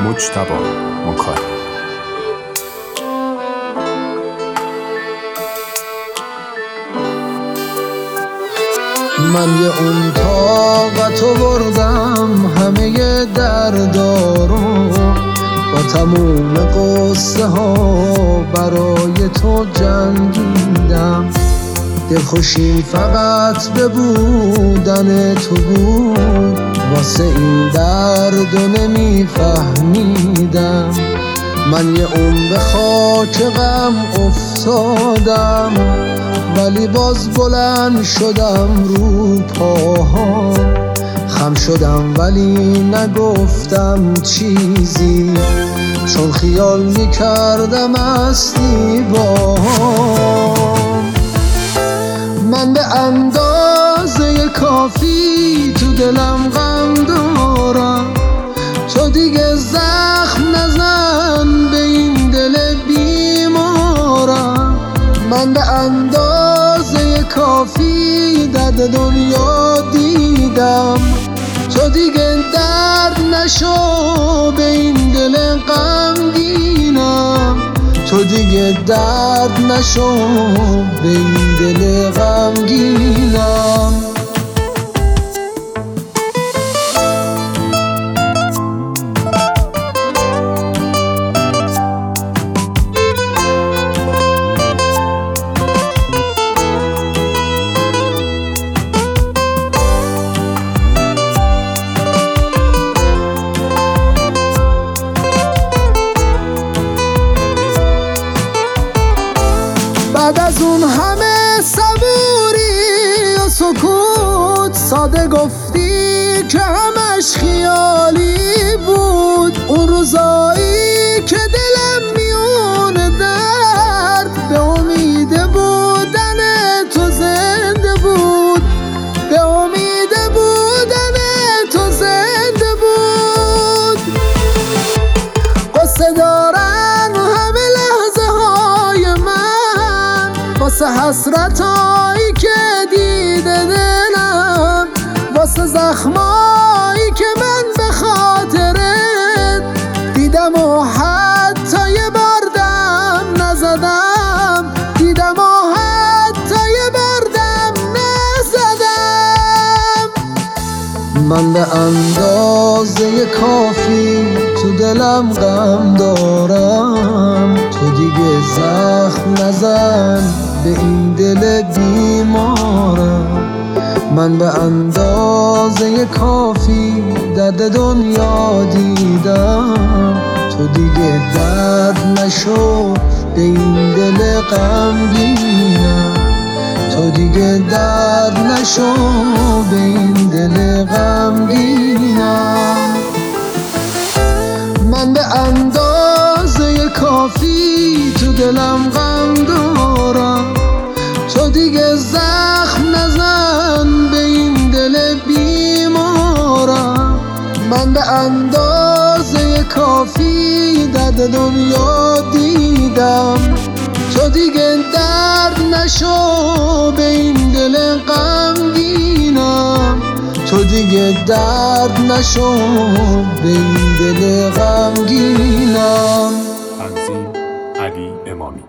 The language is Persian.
مجتبی مکاری. من یه اون طاقتو بردم همه دردارو، با تموم قصه ها برای تو جنگیدم. دلخوشیم فقط به بودن تو بود، واسه این دردو نمیفهمیدم. من یه اون به خاک غم افتادم، ولی باز بلند شدم رو پاها. خم شدم ولی نگفتم چیزی، چون خیال میکردم استی باهام. من به اندازه کافی تو دلم غم دارم، تو دیگه زخم نزن به این دل بیمارم. من به اندازه کافی درد دنیا دیدم، تو دیگه درد نشو به این دل غمگینم. تو دیگه درد نشو به این دل غمگینم. بعد از اون همه صبوری و سکوت، ساده گفتی که همش خیالی بود. اون روزایی که دلم میونه درد، به امید بودن تو زنده بود. به امید بودن تو زنده بود. قصه دارن همه لحظه های من، واسه حسرتایی که دیده دلم، واسه زخمایی که من به خاطرت دیدم و حتی یه بار دم نزدم. دیدم و حتی یه بار دم نزدم. من به اندازه کافی تو دلم غم دارم، تو دیگه زخم نزن به این دل بیمارم. من به اندازه کافی درد دنیا دیدم، تو دیگه درد نشو به این دل غمگینم. تو دیگه درد نشو به این دل غمگینم. من به اندازه کافی تو دلم غم دارم، تو دیگه زخم نزن به این دل بیمارم. من به اندازه کافی درد دنیا دیدم، تو دیگه درد نشو به این دل غمگینم. تو دیگه درد نشو به این دل غمگینم. تنظیم علی امامی.